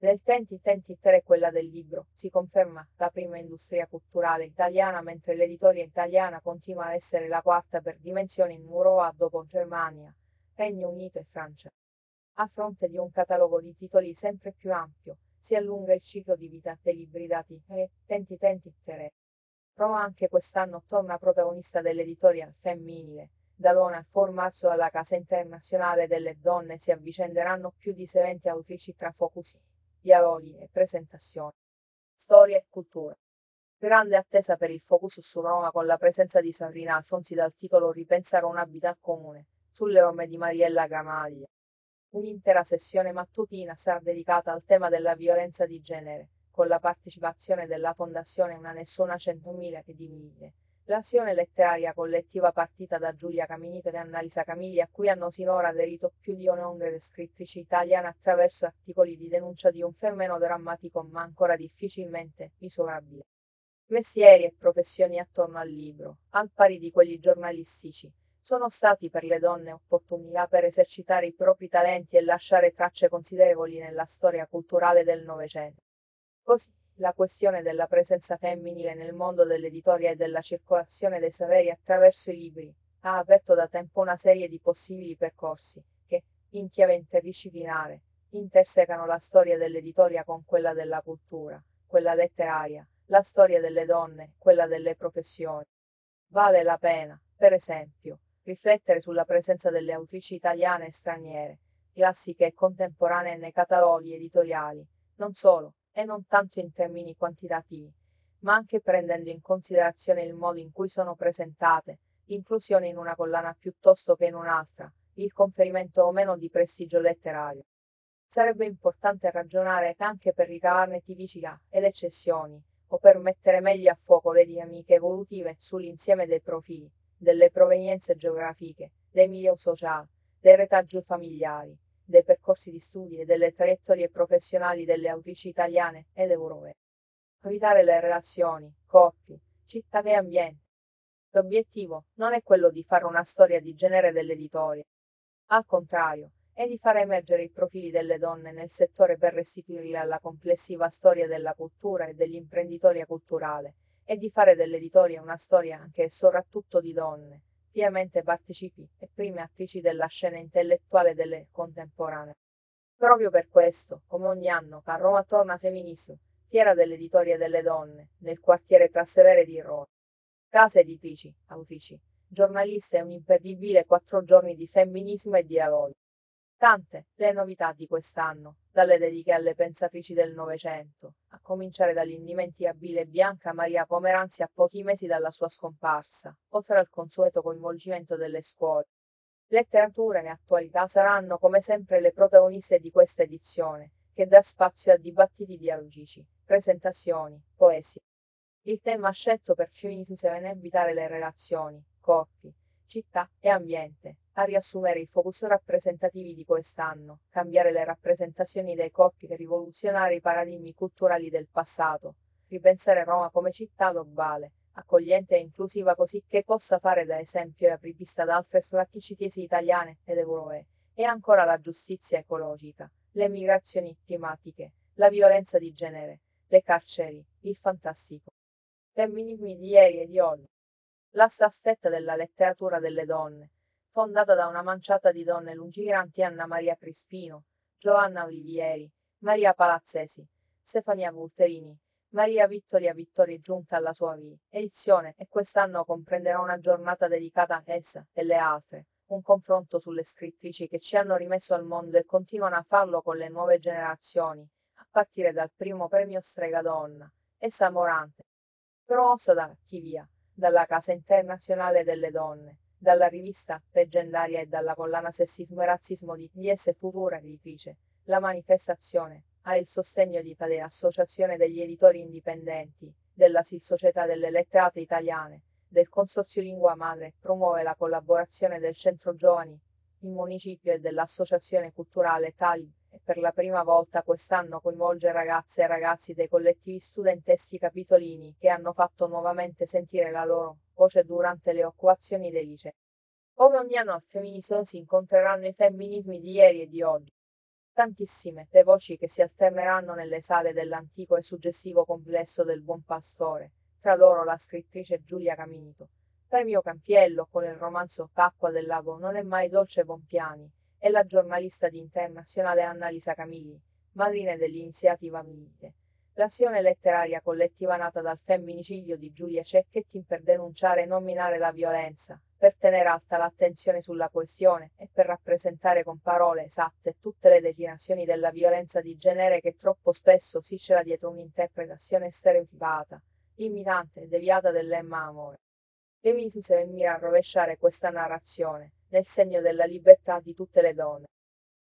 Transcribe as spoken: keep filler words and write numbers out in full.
Nel Tenti Tenti tre quella del libro, si conferma la prima industria culturale italiana mentre l'editoria italiana continua a essere la quarta per dimensioni in Europa dopo Germania, Regno Unito e Francia. A fronte di un catalogo di titoli sempre più ampio, si allunga il ciclo di vita dei libri dati e Tenti Tenti tre. Roma anche quest'anno torna protagonista dell'editoria femminile. Da Lona al quattro marzo alla Casa Internazionale delle Donne si avvicenderanno più di venti autrici tra focus, dialoghi e presentazioni. Storia e cultura. Grande attesa per il focus su Roma con la presenza di Sabrina Alfonsi dal titolo Ripensare un habitat comune, sulle orme di Mariella Gramaglia. Un'intera sessione mattutina sarà dedicata al tema della violenza di genere, con la partecipazione della Fondazione Una Nessuna Centomila e di Mille. L'azione letteraria collettiva partita da Giulia Caminito e Annalisa Camigli a cui hanno sinora aderito più di un'ondre scrittrici italiane attraverso articoli di denuncia di un fenomeno drammatico ma ancora difficilmente misurabile. Mestieri e professioni attorno al libro, al pari di quelli giornalistici, sono stati per le donne opportunità per esercitare i propri talenti e lasciare tracce considerevoli nella storia culturale del Novecento. Così, la questione della presenza femminile nel mondo dell'editoria e della circolazione dei saperi attraverso i libri ha aperto da tempo una serie di possibili percorsi che, in chiave interdisciplinare, intersecano la storia dell'editoria con quella della cultura, quella letteraria, la storia delle donne, quella delle professioni. Vale la pena, per esempio, riflettere sulla presenza delle autrici italiane e straniere, classiche e contemporanee nei cataloghi editoriali, non solo, e non tanto in termini quantitativi, ma anche prendendo in considerazione il modo in cui sono presentate, l'inclusione in una collana piuttosto che in un'altra, il conferimento o meno di prestigio letterario. Sarebbe importante ragionare anche per ricavarne tipicità ed eccezioni, o per mettere meglio a fuoco le dinamiche evolutive sull'insieme dei profili, delle provenienze geografiche, dei milieu sociali, dei retaggi familiari, dei percorsi di studi e delle traiettorie professionali delle autrici italiane ed europee. Evitare le relazioni, corpi, città e ambiente. L'obiettivo non è quello di fare una storia di genere dell'editoria. Al contrario, è di far emergere i profili delle donne nel settore per restituirli alla complessiva storia della cultura e dell'imprenditoria culturale, e di fare dell'editoria una storia anche e soprattutto di donne, pienamente partecipi e prime attrici della scena intellettuale delle contemporanee. Proprio per questo, come ogni anno, a Roma torna Feminismo, fiera dell'editoria delle donne, nel quartiere Trastevere di Roma. Case editrici, autrici, giornaliste e un imperdibile quattro giorni di femminismo e dialoghi. Tante, le novità di quest'anno, dalle dediche alle pensatrici del Novecento, a cominciare dall'indimenticabile Bianca Maria Pomeranzi a pochi mesi dalla sua scomparsa, oltre al consueto coinvolgimento delle scuole. Letteratura e attualità saranno come sempre le protagoniste di questa edizione, che dà spazio a dibattiti dialogici, presentazioni, poesie. Il tema scelto per Feminism è evitare le relazioni, corpi, città e ambiente, a riassumere i focus rappresentativi di quest'anno, cambiare le rappresentazioni dei corpi e rivoluzionare i paradigmi culturali del passato, ripensare Roma come città globale, accogliente e inclusiva così che possa fare da esempio e apripista ad altre strategicitesi italiane ed europee, e ancora la giustizia ecologica, le migrazioni climatiche, la violenza di genere, le carceri, il fantastico. Femminismi di ieri e di oggi. La staffetta della letteratura delle donne, fondata da una manciata di donne lungimiranti Anna Maria Crispino, Giovanna Olivieri, Maria Palazzesi, Stefania Vulterini, Maria Vittoria Vittori giunta alla sua vi edizione e quest'anno comprenderà una giornata dedicata a essa e le altre, un confronto sulle scrittrici che ci hanno rimesso al mondo e continuano a farlo con le nuove generazioni, a partire dal primo premio Strega Donna, Essa Morante, promossa da Chi Via, dalla Casa Internazionale delle Donne, dalla rivista leggendaria e dalla collana Sessismo e Razzismo di D S Futura Editrice. La manifestazione ha il sostegno di tale Associazione degli Editori Indipendenti, della S I L Società delle Letterate Italiane, del Consorzio Lingua Madre, promuove la collaborazione del Centro Giovani, il Municipio e dell'Associazione Culturale Talib, e per la prima volta quest'anno coinvolge ragazze e ragazzi dei collettivi studenteschi capitolini che hanno fatto nuovamente sentire la loro voce durante le occupazioni dei licei. Come ogni anno al femminismo si incontreranno i femminismi di ieri e di oggi. Tantissime, le voci che si alterneranno nelle sale dell'antico e suggestivo complesso del Buon Pastore, tra loro la scrittrice Giulia Caminito. Premio Campiello con il romanzo L'acqua del lago non è mai dolce Bompiani, e la giornalista di Internazionale Annalisa Camilli, madrine dell'iniziativa Mite. L'azione letteraria collettiva nata dal femminicidio di Giulia Cecchettin per denunciare e nominare la violenza, per tenere alta l'attenzione sulla questione e per rappresentare con parole esatte tutte le declinazioni della violenza di genere che troppo spesso si cela dietro un'interpretazione stereotipata, limitante e deviata dell'emma amore. Feminismo mira a rovesciare questa narrazione, nel segno della libertà di tutte le donne.